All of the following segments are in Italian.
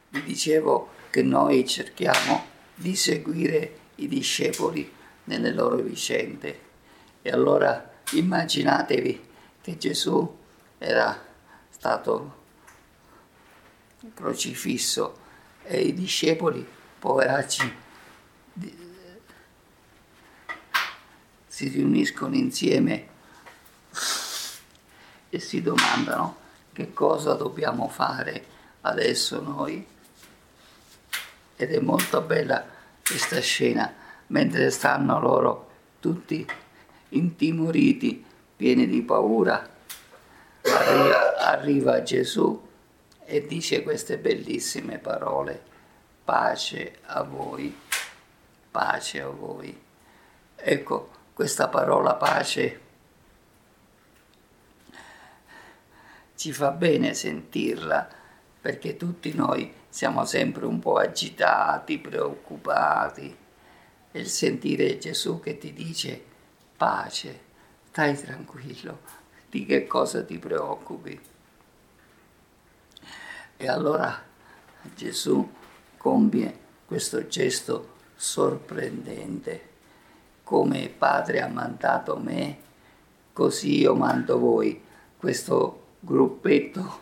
Vi dicevo che noi cerchiamo di seguire i discepoli nelle loro vicende. E allora immaginatevi che Gesù era stato crocifisso e i discepoli, poveracci, si riuniscono insieme e si domandano che cosa dobbiamo fare adesso noi. Ed è molto bella questa scena, mentre stanno loro tutti intimoriti, pieni di paura, arriva Gesù e dice queste bellissime parole: pace a voi, pace a voi. Ecco, questa parola pace ci fa bene sentirla, perché tutti noi siamo sempre un po' agitati, preoccupati, e il sentire Gesù che ti dice pace, stai tranquillo, di che cosa ti preoccupi? E allora Gesù compie questo gesto sorprendente: come il Padre ha mandato me, così io mando voi. Questo gruppetto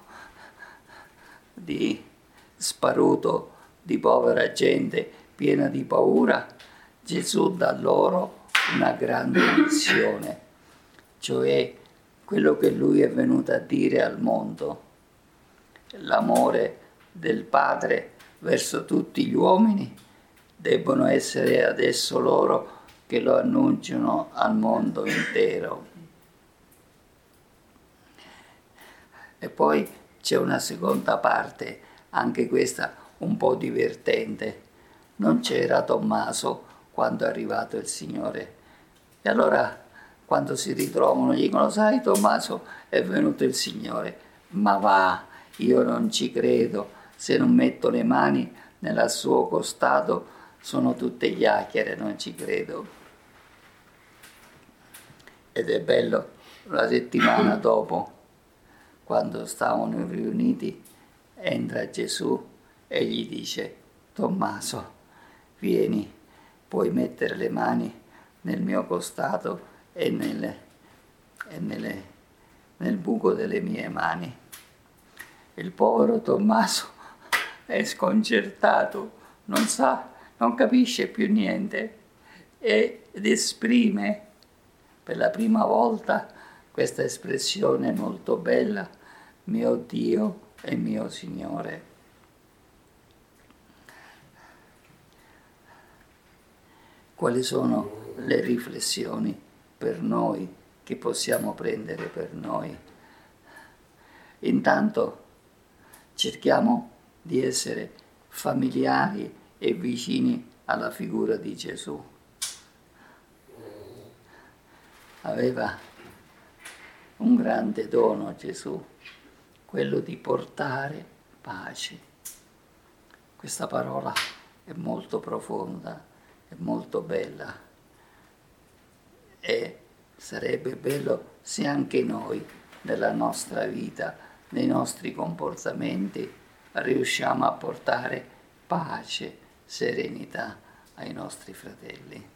di sparuto, di povera gente piena di paura, Gesù dà loro una grande missione, cioè quello che lui è venuto a dire al mondo: l'amore del Padre verso tutti gli uomini debbono essere adesso loro che lo annunciano al mondo intero. E poi c'è una seconda parte, anche questa un po' divertente. Non c'era Tommaso quando è arrivato il Signore. E allora, quando si ritrovano, gli dicono: sai, Tommaso, è venuto il Signore. Ma va, io non ci credo, se non metto le mani nel suo costato sono tutte chiacchiere, non ci credo. Ed è bello, una settimana dopo, quando stavano riuniti, entra Gesù e gli dice: Tommaso, vieni, puoi mettere le mani nel mio costato e nel buco delle mie mani. Il povero Tommaso è sconcertato, non sa, non capisce più niente ed esprime per la prima volta questa espressione molto bella: mio Dio e mio Signore. Quali sono le riflessioni per noi che possiamo prendere per noi? Intanto cerchiamo di essere familiari e vicini alla figura di Gesù. Aveva un grande dono Gesù, quello di portare pace. Questa parola è molto profonda, è molto bella, e sarebbe bello se anche noi nella nostra vita, nei nostri comportamenti, riusciamo a portare pace, serenità ai nostri fratelli.